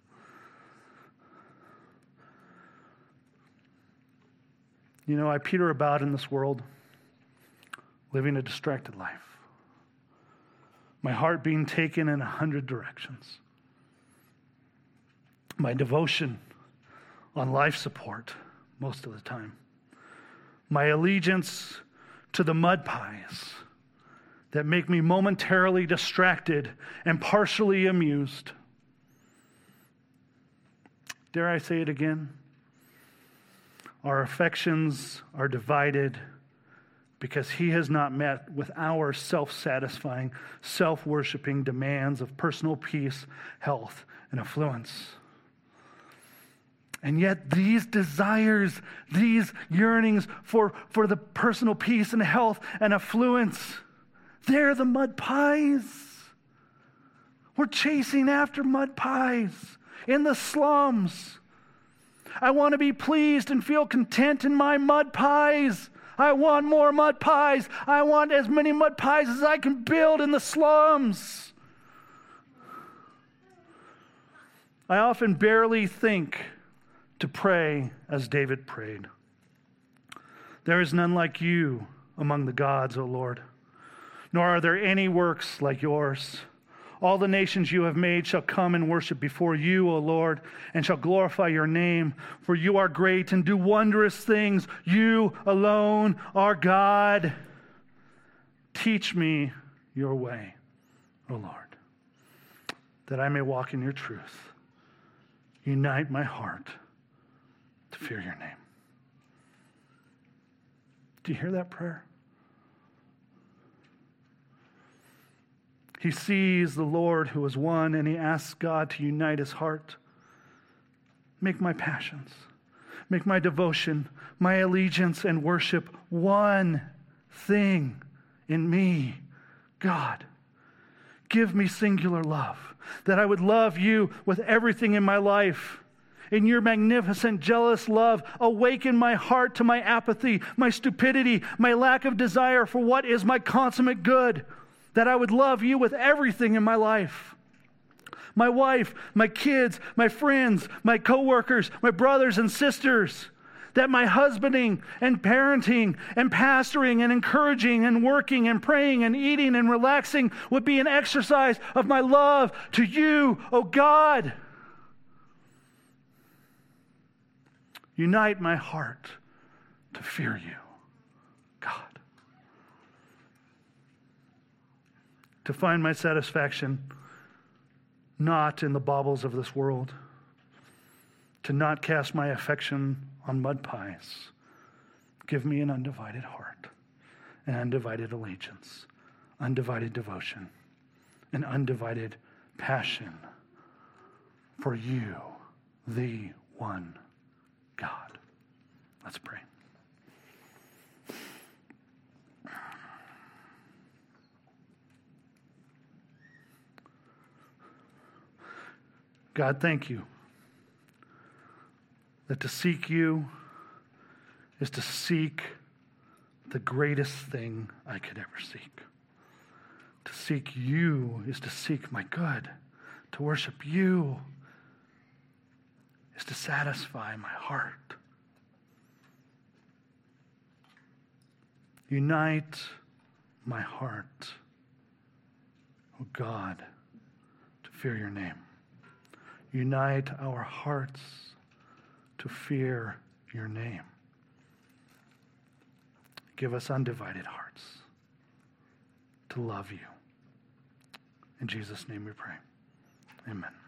You know, I peter about in this world, living a distracted life. My heart being taken in a hundred directions. My devotion on life support most of the time. My allegiance to the mud pies that make me momentarily distracted and partially amused. Dare I say it again? Our affections are divided because He has not met with our self-satisfying, self-worshiping demands of personal peace, health, and affluence. And yet these desires, these yearnings for, for the personal peace and health and affluence, they're the mud pies. We're chasing after mud pies in the slums. I want to be pleased and feel content in my mud pies. I want more mud pies. I want as many mud pies as I can build in the slums. I often barely think to pray as David prayed. There is none like you among the gods, O Lord, nor are there any works like yours. All the nations you have made shall come and worship before you, O Lord, and shall glorify your name, for you are great and do wondrous things. You alone are God. Teach me your way, O Lord, that I may walk in your truth. Unite my heart to fear your name. Do you hear that prayer? He sees the Lord who is one, and he asks God to unite his heart. Make my passions, make my devotion, my allegiance and worship one thing in me, God. Give me singular love, that I would love you with everything in my life. In your magnificent, jealous love, awaken my heart to my apathy, my stupidity, my lack of desire for what is my consummate good, that I would love you with everything in my life. My wife, my kids, my friends, my coworkers, my brothers and sisters, that my husbanding and parenting and pastoring and encouraging and working and praying and eating and relaxing would be an exercise of my love to you, O God. Unite my heart to fear you, God. To find my satisfaction not in the baubles of this world, to not cast my affection on mud pies. Give me an undivided heart, an undivided allegiance, undivided devotion, an undivided passion for you, the one God. Let's pray. God, thank you that to seek you is to seek the greatest thing I could ever seek. To seek you is to seek my good. To worship you is to satisfy my heart. Unite my heart, O God, to fear your name. Unite our hearts to fear your name. Give us undivided hearts to love you. In Jesus' name we pray. Amen.